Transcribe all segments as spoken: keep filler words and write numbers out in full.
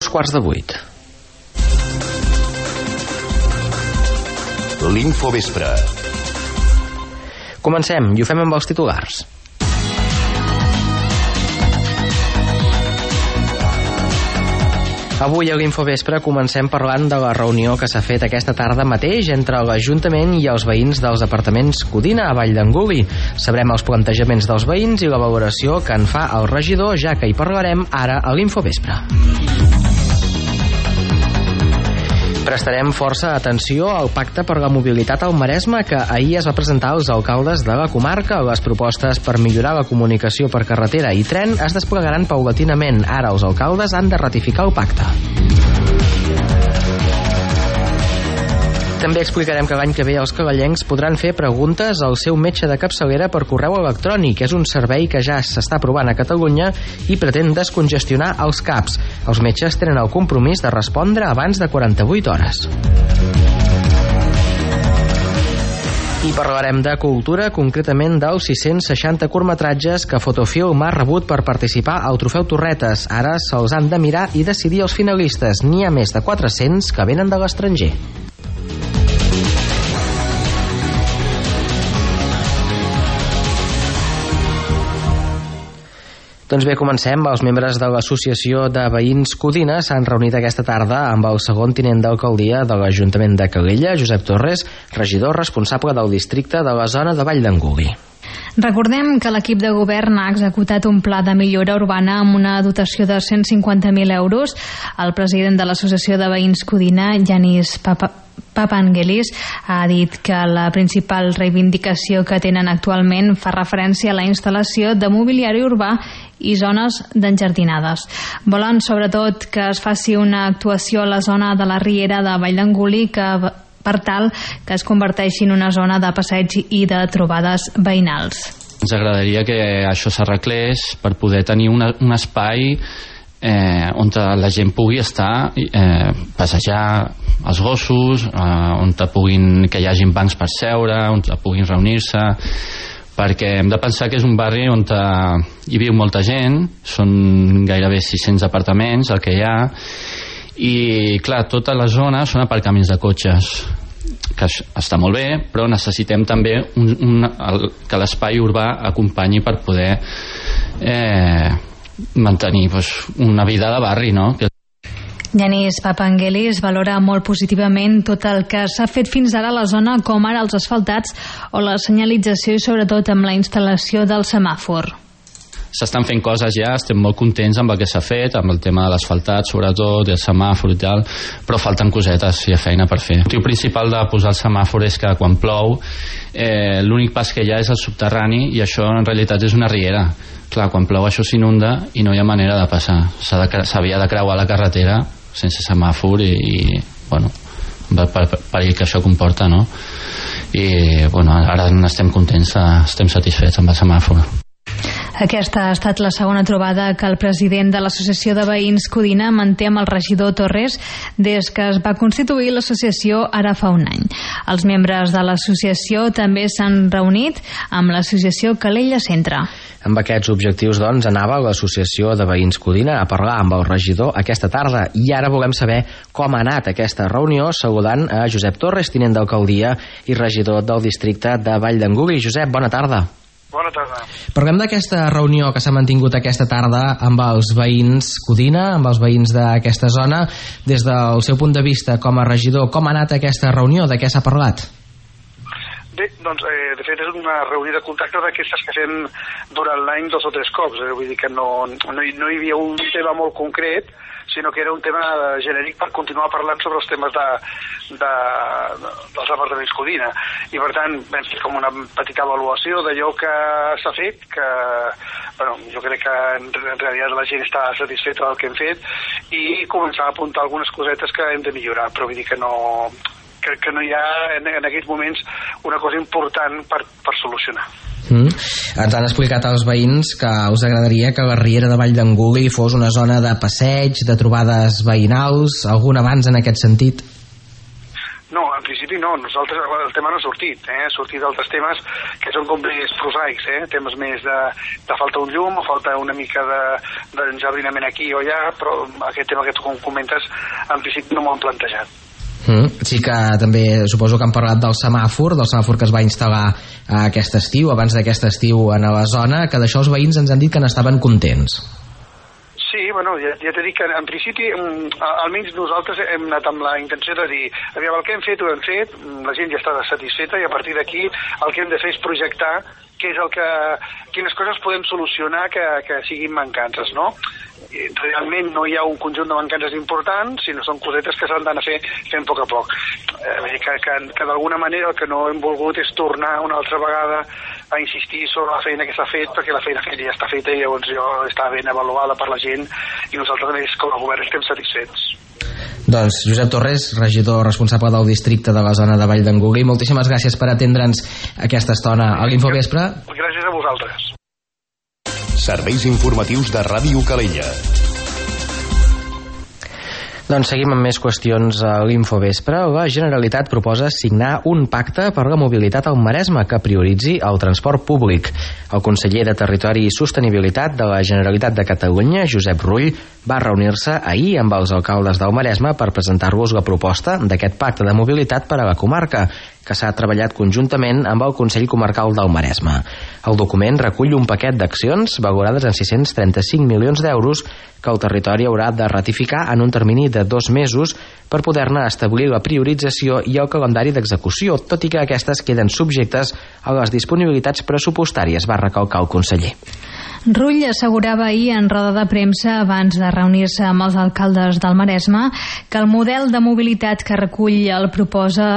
quarts de vuit. L'Infovespre. Comencem, i ho fem amb els titulars. Avui a l'Infovespre comencem parlant de la reunió que s'ha fet aquesta tarda mateix entre l'Ajuntament i els veïns dels apartaments Codina a Vall d'Anguli. Sabrem els plantejaments dels veïns i la valoració que en fa el regidor, ja que hi parlarem ara a l'Infovespre. Prestarem força atenció al Pacte per la Mobilitat al Maresme, que ahir es va presentar als alcaldes de la comarca. Les propostes per millorar la comunicació per carretera i tren es desplegaran paulatinament. Ara els alcaldes han de ratificar el pacte. També explicarem que l'any que ve els calallencs podran fer preguntes al seu metge de capçalera per correu electrònic. És un servei que ja s'està provant a Catalunya i pretén descongestionar els CAPs. Els metges tenen el compromís de respondre abans de quaranta-vuit hores. I parlarem de cultura, concretament dels sis-cents seixanta curtmetratges que Fotofilm ha rebut per participar al Trofeu Torretes. Ara se'ls han de mirar i decidir els finalistes. N'hi ha més de quatre-cents que venen de l'estranger. Doncs bé, comencem. Els membres de l'Associació de Veïns Codina s'han reunit aquesta tarda amb el segon tinent d'alcaldia de l'Ajuntament de Calella, Josep Torres, regidor responsable del districte de la zona de Vall d'Anguli. Recordem que l'equip de govern ha executat un pla de millora urbana amb una dotació de cent cinquanta mil euros. El president de l'Associació de Veïns Codina, Yanis Papa Papangelis, ha dit que la principal reivindicació que tenen actualment fa referència a la instal·lació de mobiliari urbà i zones d'enjardinades. Volen sobretot que es faci una actuació a la zona de la Riera de Vall d'Anguli que per tal que es converteixi en una zona de passeig i de trobades veïnals. Ens agradaria que això s'arreglés per poder tenir una, un espai eh, on la gent pugui estar, eh, passejar els gossos, eh, on puguin, que hi hagin bancs per seure, on puguin reunir-se, perquè hem de pensar que és un barri on hi viu molta gent, són gairebé sis-cents apartaments el que hi ha, i clar, tota la zona són aparcaments de cotxes, que està molt bé, però necessitem també un, un, el, que l'espai urbà acompanyi per poder eh, mantenir pues, una vida de barri, no? Yanis Papangelis valora molt positivament tot el que s'ha fet fins ara a la zona, com ara els asfaltats o la senyalització i sobretot amb la instal·lació del semàfor. S'estan fent coses ja, estem molt contents amb el que s'ha fet, amb el tema de l'asfaltat sobretot, el semàfor i tal, però falten cosetes, hi ha feina per fer. El motiu principal de posar el semàfor és que quan plou eh, l'únic pas que hi ha és el subterrani i això en realitat és una riera. Clar, quan plou això s'inunda i no hi ha manera de passar, s'havia de creuar la carretera sense semàfor i, i bueno, per, per, per perill que això comporta, no? I bueno, ara estem contents, estem satisfets amb el semàfor. Aquesta ha estat la segona trobada que el president de l'Associació de Veïns Codina manté amb el regidor Torres des que es va constituir l'associació ara fa un any. Els membres de l'associació també s'han reunit amb l'associació Calella Centre. Amb aquests objectius, doncs, anava l'Associació de Veïns Codina a parlar amb el regidor aquesta tarda i ara volem saber com ha anat aquesta reunió saludant a Josep Torres, tinent d'alcaldia i regidor del districte de Vall d'Anguli. Josep, bona tarda. Bona tarda. Parlem d'aquesta reunió que s'ha mantingut aquesta tarda amb els veïns Codina, amb els veïns d'aquesta zona. Des del seu punt de vista com a regidor, com ha anat aquesta reunió? De què s'ha parlat? Bé, doncs, eh, de fet és una reunió de contacte d'aquestes que fem durant l'any dos o tres cops. Eh? Vull dir que no, no, hi, no hi havia un tema molt concret, sinó que era un tema genèric per continuar parlant sobre els temes de, de, de, dels apartaments Codina. I per tant vam fer com una petita avaluació d'allò que s'ha fet, que bueno, jo crec que en, en realitat la gent està satisfeta del que hem fet, i començar a apuntar algunes cosetes que hem de millorar, però vull dir que no, que, que no hi ha en, en aquests moments una cosa important per, per solucionar. Mm. Ens han explicat als veïns que us agradaria que la Riera de Vall d'Anguli fos una zona de passeig, de trobades veïnals, algun avanç en aquest sentit? No, en principi principi no, nosaltres el tema no ha sortit, eh? ha sortit d'altres temes que són com més prosaics, eh? temes més de, de falta un llum o falta una mica d'enjardinament aquí o allà, però aquest tema que tu comentes en principi no m'ho han plantejat. Mm, sí que també suposo que han parlat del semàfor, del semàfor que es va instal·lar aquest estiu, abans d'aquest estiu en la zona, que d'això els veïns ens han dit que n'estaven contents. Sí, bueno, ja, ja t'he dit que en principi almenys nosaltres hem anat amb la intenció de dir aviam, el que hem fet ho hem fet, la gent ja està satisfeta i a partir d'aquí el que hem de fer és projectar què és el que, quines coses podem solucionar que, que siguin mancances, no? Realment no hi ha un conjunt de mancances importants, sinó són cosetes que s'han d'anar fer fent a poc a poc. Eh, que que, que d'alguna manera el que no hem volgut és tornar una altra vegada a insistir sobre la feina que s'ha fet, perquè la feina feta ja està feta i llavors jo està ben avaluada per la gent i nosaltres més com a govern estem satisfets. Doncs Josep Torres, regidor responsable del districte de la zona de Vall d'en Colí, moltíssimes gràcies per atendre'ns aquesta estona a l'Infovespre. Gràcies a vosaltres. Serveis informatius de Ràdio Calella. Doncs seguim amb més qüestions a l'Infovespre. La Generalitat proposa signar un pacte per la mobilitat al Maresme que prioritzi el transport públic. El conseller de Territori i Sostenibilitat de la Generalitat de Catalunya, Josep Rull, va reunir-se ahir amb els alcaldes del Maresme per presentar-los la proposta d'aquest pacte de mobilitat per a la comarca, que s'ha treballat conjuntament amb el Consell Comarcal del Maresme. El document recull un paquet d'accions valorades en sis-cents trenta-cinc milions d'euros que el territori haurà de ratificar en un termini de dos mesos per poder-ne establir la priorització i el calendari d'execució, tot i que aquestes queden subjectes a les disponibilitats pressupostàries, va recalcar el conseller. Rull assegurava ahir en roda de premsa abans de reunir-se amb els alcaldes del Maresme que el model de mobilitat que recull el proposa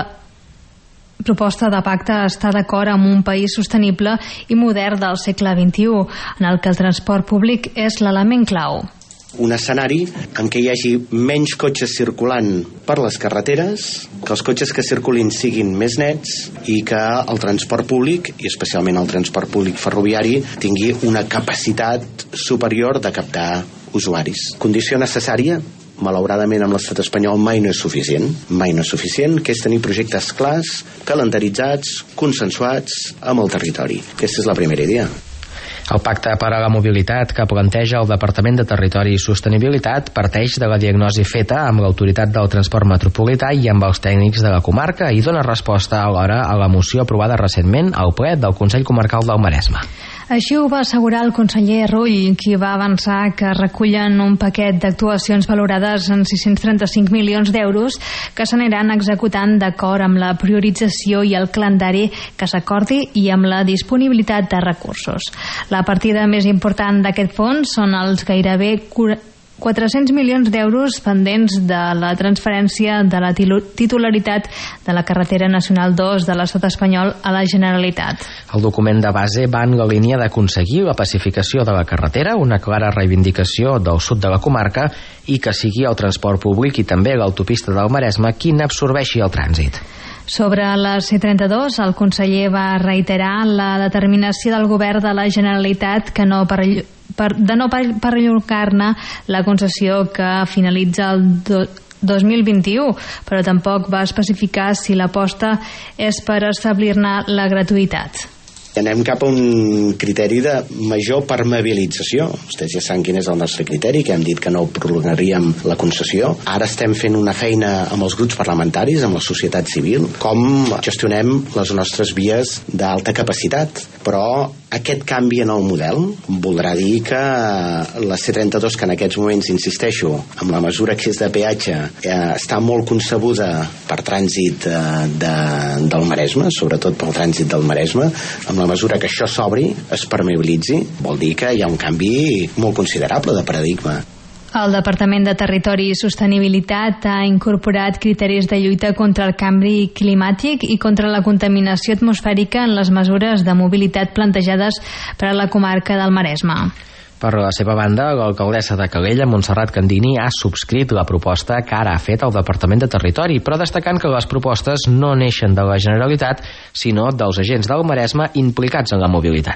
proposta de pacte està d'acord amb un país sostenible i modern del segle vint-i-u, en el que el transport públic és l'element clau. Un escenari en què hi hagi menys cotxes circulant per les carreteres, que els cotxes que circulin siguin més nets i que el transport públic, i especialment el transport públic ferroviari, tingui una capacitat superior de captar usuaris. Condició necessària? Malauradament amb l'estat espanyol mai no és suficient, mai no és suficient, que és tenir projectes clars, calendaritzats, consensuats amb el territori. Aquesta és la primera idea. El pacte per a la mobilitat que planteja el Departament de Territori i Sostenibilitat parteix de la diagnosi feta amb l'Autoritat del Transport Metropolità i amb els tècnics de la comarca i dona resposta alhora a la moció aprovada recentment al ple del Consell Comarcal del Maresme. Així ho va assegurar el conseller Rull, qui va avançar que recullen un paquet d'actuacions valorades en sis-cents trenta-cinc milions d'euros que s'aniran executant d'acord amb la priorització i el calendari que s'acordi i amb la disponibilitat de recursos. La partida més important d'aquest fons són els gairebé quatre-cents milions d'euros pendents de la transferència de la titularitat de la carretera nacional dos de l'estat espanyol a la Generalitat. El document de base va en la línia d'aconseguir la pacificació de la carretera, una clara reivindicació del sud de la comarca, i que sigui el transport públic i també l'autopista del Maresme qui n'absorbeixi el trànsit. Sobre la C trenta-dos, el conseller va reiterar la determinació del govern de la Generalitat que no per, per, de no perllongar-ne la concessió que finalitza el do, dos mil vint-i-u, però tampoc va especificar si l'aposta és per establir-ne la gratuïtat. Anem cap a un criteri de major permeabilització. Vostès ja saben quin és el nostre criteri, que hem dit que no prolongaríem la concessió. Ara estem fent una feina amb els grups parlamentaris, amb la societat civil, com gestionem les nostres vies d'alta capacitat. Però aquest canvi en el model voldrà dir que la C trenta-dos, que en aquests moments, insisteixo, amb la mesura que és de peatge, eh, està molt concebuda per trànsit eh, de, del Maresme, sobretot pel trànsit del Maresme, amb la mesura que això s'obri, es permeabilitzi, vol dir que hi ha un canvi molt considerable de paradigma. El Departament de Territori i Sostenibilitat ha incorporat criteris de lluita contra el canvi climàtic i contra la contaminació atmosfèrica en les mesures de mobilitat plantejades per a la comarca del Maresme. Per la seva banda, l'alcaldessa de Calella, Montserrat Candini, ha subscrit la proposta que ara ha fet el Departament de Territori, però destacant que les propostes no neixen de la Generalitat, sinó dels agents del Maresme implicats en la mobilitat.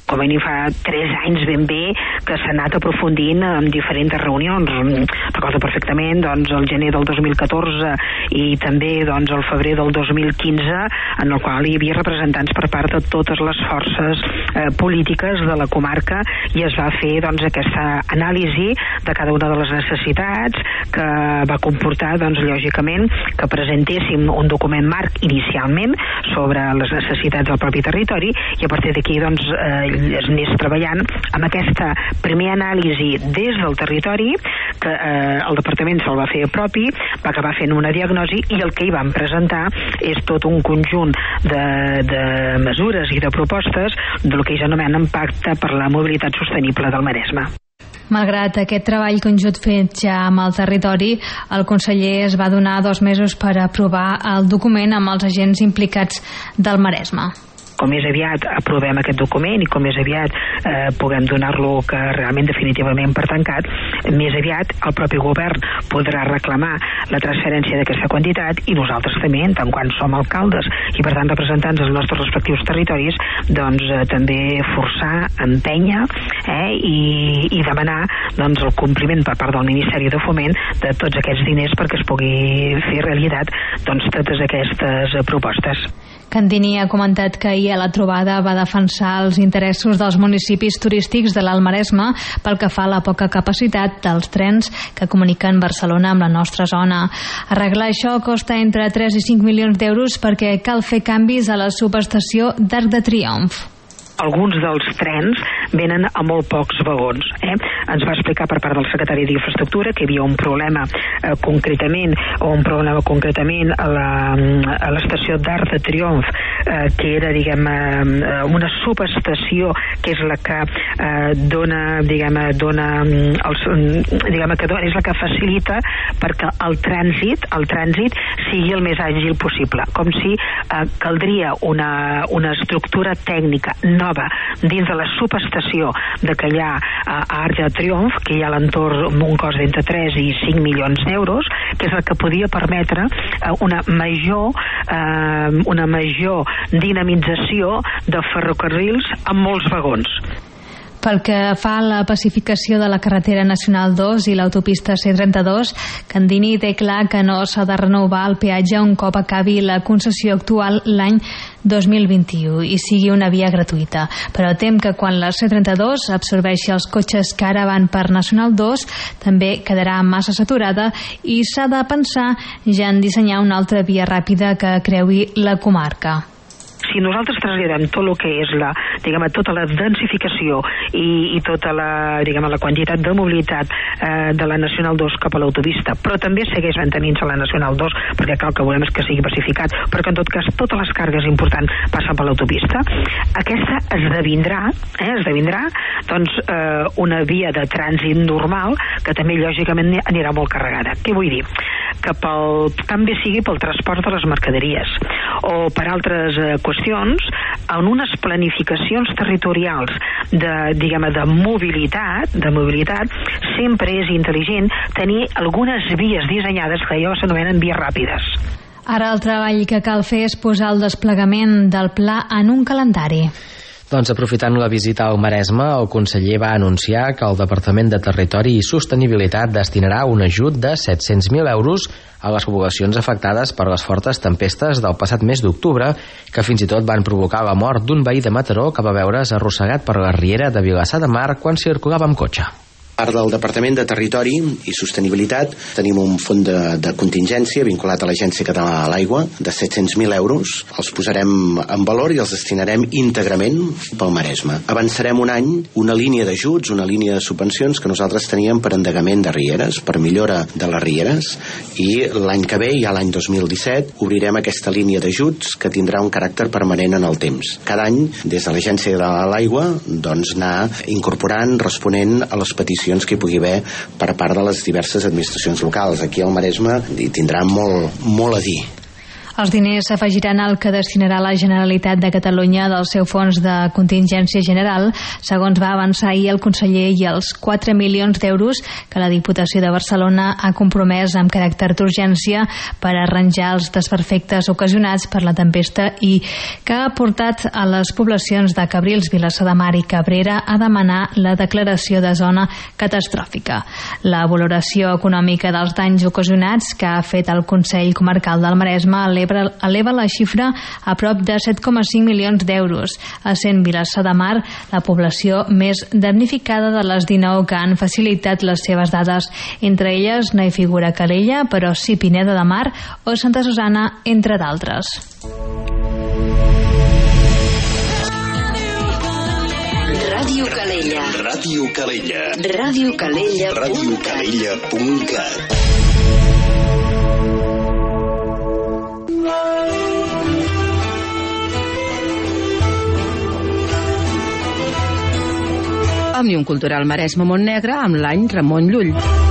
com a mínim fa tres anys ben bé que s'ha anat aprofundint en diferents reunions. Recordo perfectament doncs, el gener del dos mil catorze i també doncs, el febrer del dos mil quinze, en el qual hi havia representants per part de totes les forces eh, polítiques de la comarca, i es va fer doncs, aquesta anàlisi de cada una de les necessitats, que va comportar doncs, lògicament que presentéssim un document marc inicialment sobre les necessitats del propi territori, i a partir d'aquí doncs, eh, es anés treballant amb aquesta primera anàlisi des del territori, que eh, el departament se'l va fer propi, va acabar fent una diagnosi, i el que hi vam presentar és tot un conjunt de, de mesures i de propostes del que ells anomenen Pacte per la Mobilitat Sostenible del Maresme. Malgrat aquest treball conjunt fet ja amb el territori, el conseller es va donar dos mesos per aprovar el document amb els agents implicats del Maresme. Com més aviat aprovem aquest document i com més aviat eh, puguem donar-lo que realment definitivament per tancat, més aviat el propi govern podrà reclamar la transferència d'aquesta quantitat, i nosaltres també, en tant quan som alcaldes i per tant representants dels nostres respectius territoris, doncs eh, també forçar, empènyer eh, i, i demanar doncs, el compliment per part del Ministeri de Foment de tots aquests diners perquè es pugui fer realitat doncs, totes aquestes propostes. Candini ha comentat que ahir a la trobada va defensar els interessos dels municipis turístics de l'Alt Maresme pel que fa a la poca capacitat dels trens que comuniquen Barcelona amb la nostra zona. Arreglar això costa entre tres i cinc milions d'euros perquè cal fer canvis a la subestació d'Arc de Triomf. Alguns dels trens venen a molt pocs vagons. Eh? Ens va explicar per part del secretari d'Infraestructura que hi havia un problema eh, concretament, o un problema concretament a la, a l'estació d'Arc de Triomf, eh, que era, diguem, eh, una subestació que és la que eh, dona, diguem, dona els, diguem, que dona, és la que facilita perquè el trànsit, el trànsit sigui el més àgil possible. Com si eh, caldria una, una estructura tècnica nova dins de la subestació de que hi ha a Arc de Triomf, que hi ha a l'entorn un cost d'entre tres i cinc milions d'euros, que és el que podia permetre una major eh, una major dinamització de ferrocarrils amb molts vagons. Pel que fa a la pacificació de la carretera nacional dos i l'autopista C trenta-dos, Candini té clar que no s'ha de renovar el peatge un cop acabi la concessió actual l'any dos mil vint-i-u i sigui una via gratuïta, però tem que quan la C trenta-dos absorbeixi els cotxes que ara van per Nacional dos també quedarà massa saturada i s'ha de pensar ja en dissenyar una altra via ràpida que creui la comarca. Si nosaltres traslladem tot el que és la, diguem, tota la densificació i, i tota la, diguem, la quantitat de mobilitat eh, de la Nacional dos cap a l'autopista, però també segueix mantenint-se a la Nacional dos, perquè cal que volem és que sigui pacificat, perquè en tot cas totes les cargues importants passen per l'autopista, aquesta esdevindrà, eh, esdevindrà doncs, eh, una via de trànsit normal que també lògicament anirà molt carregada. Què vull dir? Que pel, també sigui pel transport de les mercaderies o per altres eh, qüestions, en unes planificacions territorials de, diguem, de mobilitat, de mobilitat, sempre és intel·ligent tenir algunes vies dissenyades que allò s'anomenen vies ràpides. Ara el treball que cal fer és posar el desplegament del pla en un calendari. Doncs aprofitant la visita al Maresme, el conseller va anunciar que el Departament de Territori i Sostenibilitat destinarà un ajut de set-cents mil euros a les poblacions afectades per les fortes tempestes del passat mes d'octubre, que fins i tot van provocar la mort d'un veí de Mataró que va veure's arrossegat per la riera de Vilassar de Mar quan circulava amb cotxe. Part del Departament de Territori i Sostenibilitat tenim un fons de, de contingència vinculat a l'Agència Catalana de l'Aigua de set-cents mil euros. Els posarem en valor i els destinarem íntegrament pel Maresme. Avançarem un any una línia d'ajuts, una línia de subvencions que nosaltres teníem per endegament de rieres, per millora de les rieres, i l'any que ve, ja l'any dos mil disset, obrirem aquesta línia d'ajuts que tindrà un caràcter permanent en el temps. Cada any, des de l'Agència Catalana de l'Aigua, doncs anar incorporant, responent a les peticions que hi pugui haver per part de les diverses administracions locals. Aquí al Maresme hi tindrà molt, molt a dir. Els diners s'afegiran al que destinarà la Generalitat de Catalunya del seu fons de contingència general, segons va avançar ahir el conseller, i els quatre milions d'euros que la Diputació de Barcelona ha compromès amb caràcter d'urgència per arranjar els desperfectes ocasionats per la tempesta i que ha portat a les poblacions de Cabrils, Vilassar de Mar i Cabrera a demanar la declaració de zona catastròfica. La valoració econòmica dels danys ocasionats que ha fet el Consell Comarcal del Maresme eleva la xifra a prop de set coma cinc milions d'euros, essent Vilassar de Mar la població més damnificada de les dinou que han facilitat les seves dades. Entre elles no hi figura Calella, però sí Pineda de Mar o Santa Susana, entre d'altres. Ràdio Calella. Ràdio Calella. Ràdio Calella. Ràdio Calella punt cat. Òmnium Cultural Maresme Montnegre amb l'any Ramon Llull.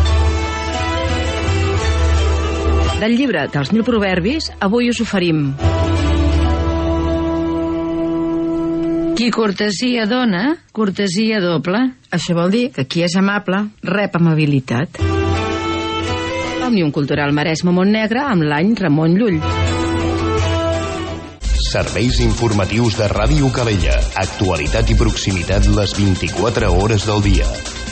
Del llibre dels mil proverbis, avui us oferim: qui cortesia dona, cortesia doble. Això vol dir que qui és amable rep amabilitat. Òmnium Cultural Maresme Montnegre amb l'any Ramon Llull. Serveis informatius de Ràdio Calella. Actualitat i proximitat les vint-i-quatre hores del dia.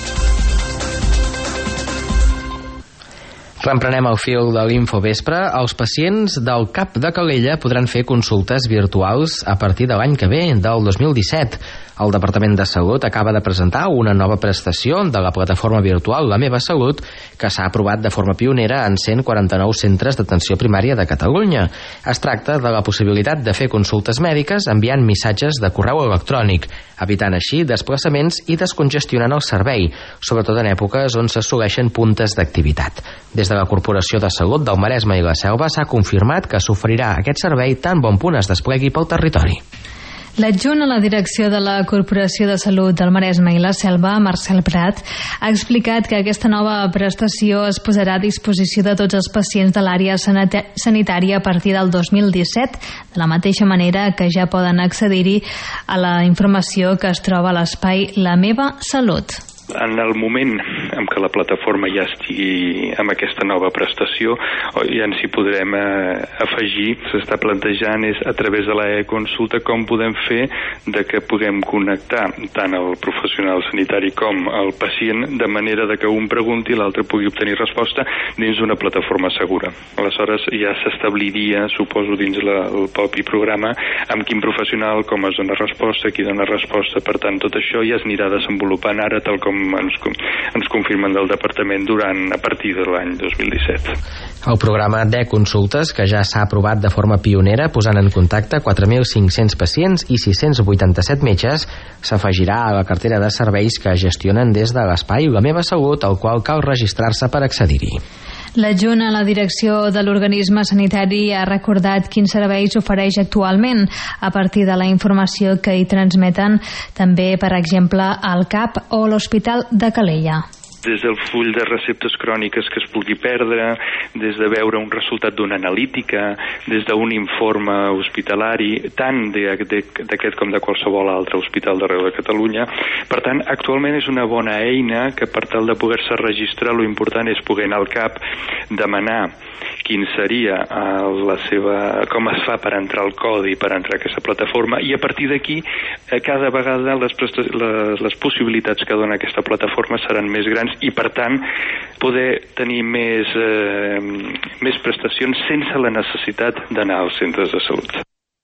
Reemprenem el fil de l'Infovespre. Els pacients del C A P de Calella podran fer consultes virtuals a partir de l'any que ve, del dos mil disset. El Departament de Salut acaba de presentar una nova prestació de la plataforma virtual La Meva Salut, que s'ha aprovat de forma pionera en cent quaranta-nou centres d'atenció primària de Catalunya. Es tracta de la possibilitat de fer consultes mèdiques enviant missatges de correu electrònic, evitant així desplaçaments i descongestionant el servei, sobretot en èpoques on s'assoleixen puntes d'activitat. Des de la Corporació de Salut del Maresme i la Selva s'ha confirmat que s'oferirà aquest servei tan bon punt es desplegui pel territori. L'adjunt a la direcció de la Corporació de Salut del Maresme i la Selva, Marcel Prat, ha explicat que aquesta nova prestació es posarà a disposició de tots els pacients de l'àrea sanitària a partir del dos mil disset, de la mateixa manera que ja poden accedir-hi a la informació que es troba a l'espai La Meva Salut. En el moment en què la plataforma ja estigui amb aquesta nova prestació, ja ens hi podrem eh, afegir. S'està plantejant és a través de la e-consulta com podem fer de que puguem connectar tant el professional sanitari com el pacient, de manera de que un pregunti i l'altre pugui obtenir resposta dins d'una plataforma segura. Aleshores ja s'establiria, suposo, dins la, el propi programa amb quin professional, com es dona resposta, qui dona resposta. Per tant, tot això ja es anirà desenvolupant ara, tal com ens, ens confirmen del Departament, durant a partir de l'any dos mil disset. El programa d'e-consultes, que ja s'ha aprovat de forma pionera posant en contacte quatre mil cinc-cents pacients i sis-cents vuitanta-set metges, s'afegirà a la cartera de serveis que gestionen des de l'espai La Meva Salut, al qual cal registrar-se per accedir-hi. L'adjunt a la direcció de l'organisme sanitari ha recordat quins serveis ofereix actualment a partir de la informació que hi transmeten també, per exemple, al C A P o l'Hospital de Calella. Des del full de receptes cròniques que es pugui perdre, des de veure un resultat d'una analítica, des d'un informe hospitalari, tant d'aquest com de qualsevol altre hospital d'arreu de Catalunya. Per tant, actualment és una bona eina que, per tal de poder-se registrar, lo important és poder anar al C A P, demanar quin seria la seva, com es fa per entrar al codi, per entrar a aquesta plataforma, i a partir d'aquí cada vegada les, les, les possibilitats que dona aquesta plataforma seran més grans i, per tant, poder tenir més, eh, més prestacions sense la necessitat d'anar als centres de salut.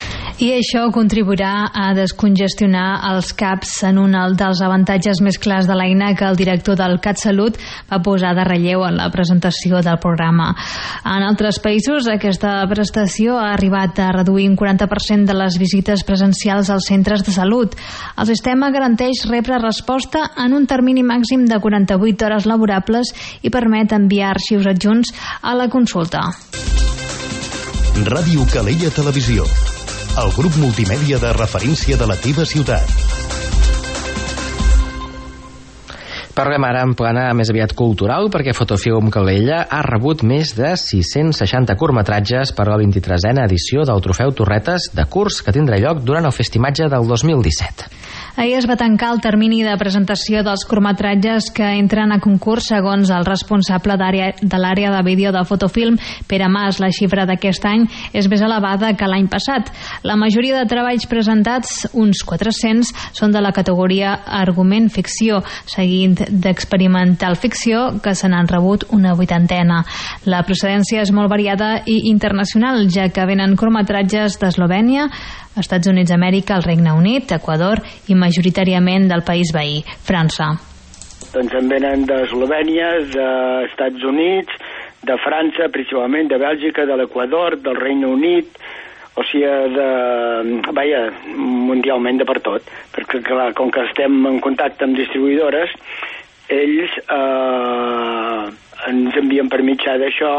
I això contribuirà a descongestionar els C A Ps en un dels avantatges més clars de l'eina que el director del CatSalut va posar de relleu en la presentació del programa. En altres països, aquesta prestació ha arribat a reduir un quaranta per cent de les visites presencials als centres de salut. El sistema garanteix rebre resposta en un termini màxim de quaranta-vuit hores laborables i permet enviar arxius adjunts a la consulta. Ràdio Calella Televisió, el grup multimèdia de referència de la teva ciutat. Parlem ara en plana més aviat cultural, perquè Fotofilm Calella ha rebut més de sis-cents seixanta curtmetratges per a la vint-i-tresena edició del Trofeu Torretes de curs que tindrà lloc durant el Festimatge del dos mil disset. Ahir es va tancar el termini de presentació dels curtmetratges que entren a concurs segons el responsable d'àrea de l'àrea de vídeo de Fotofilm, Pere Mas. La xifra d'aquest any és més elevada que l'any passat. La majoria de treballs presentats, uns quatre-cents, són de la categoria argument-ficció, seguint d'experimental ficció, que se n'han rebut una vuitantena. La procedència és molt variada i internacional, ja que venen curtmetratges d'Eslovènia, Estats Units d'Amèrica, el Regne Unit, Equador i majoritàriament del país veí, França. Doncs en venen d'Eslovènia, dels Estats Units, de França, principalment, de Bèlgica, de l'Equador, del Regne Unit, o sigui, de, vaja, mundialment de per tot, perquè clar, com que estem en contacte amb distribuïdores, ells eh, ens envien per mitjà d'això,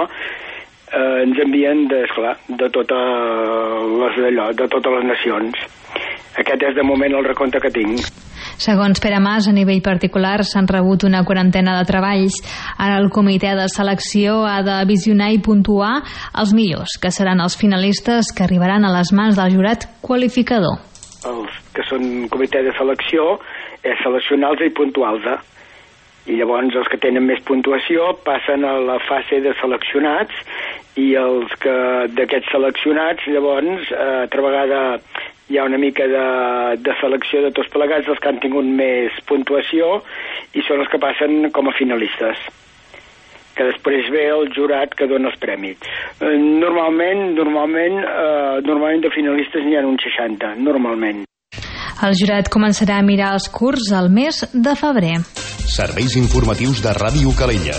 eh, ens envien de, esclar, de, tota les, allò, de totes les nacions. Aquest és de moment el recompte que tinc. Segons Pere Mas, a nivell particular s'han rebut una quarantena de treballs. Ara el comitè de selecció ha de visionar i puntuar els millors, que seran els finalistes que arribaran a les mans del jurat qualificador. Els que són comitè de selecció és seleccionar-los i puntuar-los. I llavors els que tenen més puntuació passen a la fase de seleccionats i els que d'aquests seleccionats llavors eh, altra vegada hi ha una mica de, de selecció de tots plegats, els que han tingut més puntuació, i són els que passen com a finalistes, que després ve el jurat que dona els premis. Eh, normalment, normalment, eh, normalment de finalistes n'hi ha uns seixanta, normalment. El jurat començarà a mirar els curts al mes de febrer. Serveis informatius de Ràdio Calella.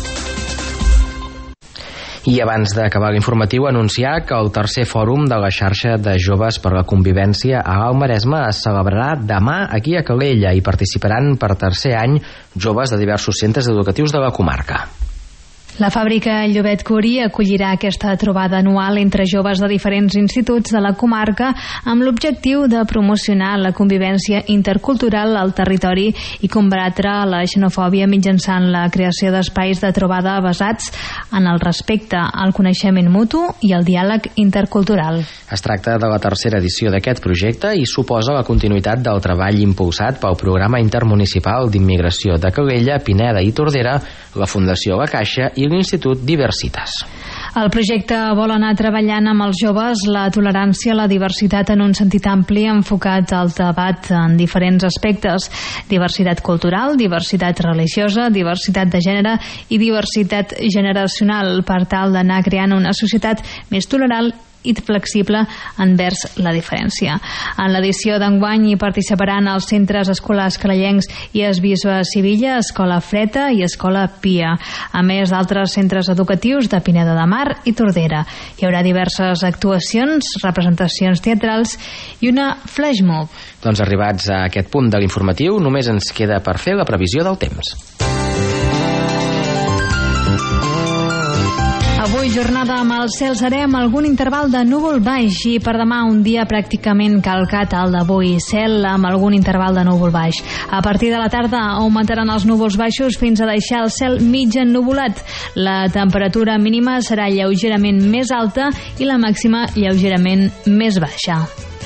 I abans d'acabar l'informatiu, anunciar que el tercer fòrum de la xarxa de joves per la convivència a Alt Maresme es celebrarà demà aquí a Calella i participaran per tercer any joves de diversos centres educatius de la comarca. La fàbrica Llobet Curí acollirà aquesta trobada anual entre joves de diferents instituts de la comarca amb l'objectiu de promocionar la convivència intercultural al territori i combatre la xenofòbia mitjançant la creació d'espais de trobada basats en el respecte, el coneixement mutu i el diàleg intercultural. Es tracta de la tercera edició d'aquest projecte i suposa la continuïtat del treball impulsat pel Programa Intermunicipal d'Immigració de Calella, Pineda i Tordera, la Fundació La Caixa i l'Institut Diversitas. El projecte vol anar treballant amb els joves la tolerància a la diversitat en un sentit ampli enfocat al debat en diferents aspectes: diversitat cultural, diversitat religiosa, diversitat de gènere i diversitat generacional, per tal d'anar creant una societat més tolerant i flexible envers la diferència. En l'edició d'enguany hi participaran els centres escolars calellencs i es Bisbe Sivilla, Escola Freta i Escola Pia, a més d'altres centres educatius de Pineda de Mar i Tordera. Hi haurà diverses actuacions, representacions teatrals i una flash mob. Doncs arribats a aquest punt de l'informatiu, només ens queda per fer la previsió del temps. Avui jornada amb el cel serè amb algun interval de núvol baix i per demà un dia pràcticament calcat al d'avui, cel amb algun interval de núvol baix. A partir de la tarda augmentaran els núvols baixos fins a deixar el cel mig ennuvolat. La temperatura mínima serà lleugerament més alta i la màxima lleugerament més baixa.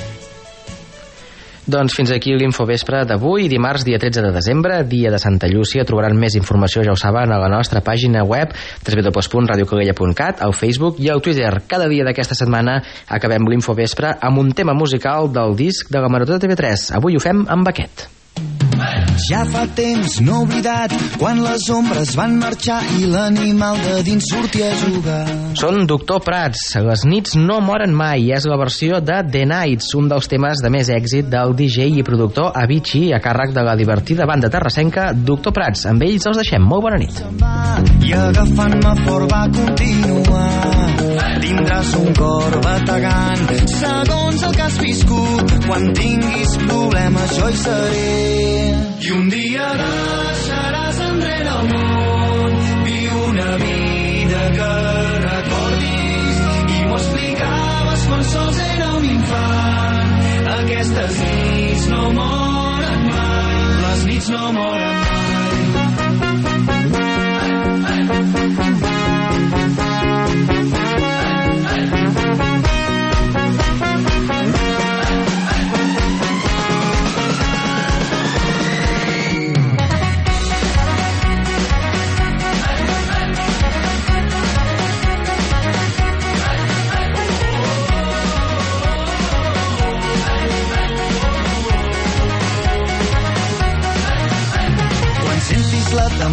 Doncs fins aquí l'Infovespre d'avui, dimarts, dia tretze de desembre, dia de Santa Llúcia. Trobaran més informació, ja ho saben, a la nostra pàgina web w w w punt radio calella punt cat, al Facebook i al Twitter. Cada dia d'aquesta setmana acabem l'Infovespre amb un tema musical del disc de la Marató de T V tres. Avui ho fem amb aquest. Ja fa temps, no oblidat, quan les ombres van marxar i l'animal de dins sortia a jugar. Són Doctor Prats, Les nits no moren mai, és la versió de The Nights, un dels temes de més èxit del D J i productor Avicii, a càrrec de la divertida banda terrassenca Doctor Prats. Amb ells els deixem. Molt bona nit. I agafant-me fort va continuar. Tindràs un cor bategant, segons el que has viscut. Quan tinguis problemes jo hi seré. I un dia deixaràs enrere el món, viu una vida que recordis, i m'ho explicaves quan sols era un infant. Aquestes nits no moren mai, les nits no moren mai.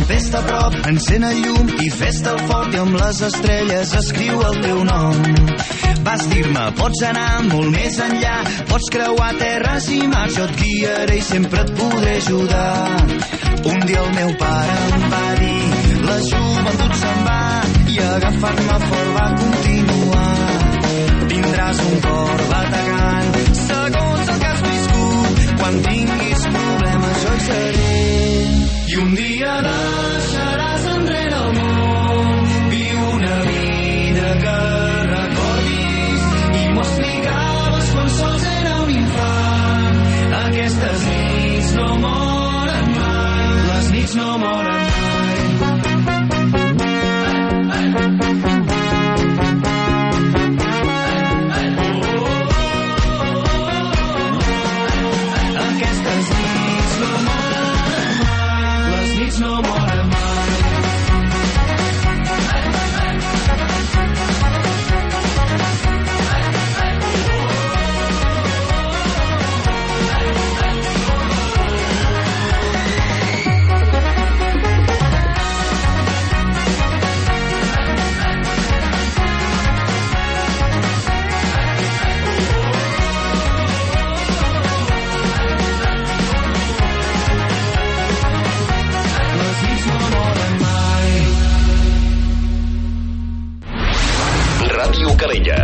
tempesta a prop, encén el llum i fes-te el fort i amb les estrelles escriu el teu nom. Vas dir-me, pots anar molt més enllà, pots creuar terres i mars, jo et guiaré i sempre et podré ajudar. Un dia el meu pare em va dir, la joventut se'n va, i agafant-me fort va continuar. Tindràs un cor bategant, segons el que has viscut, quan tinguis problemes jo hi seré. I un dia deixaràs enrere el món, viu una vida que recordis, i m'ho explicaves quan sols era un infant. Aquestes nits no moren mai, les nits no moren mai. No moren mai. Ràdio Calella.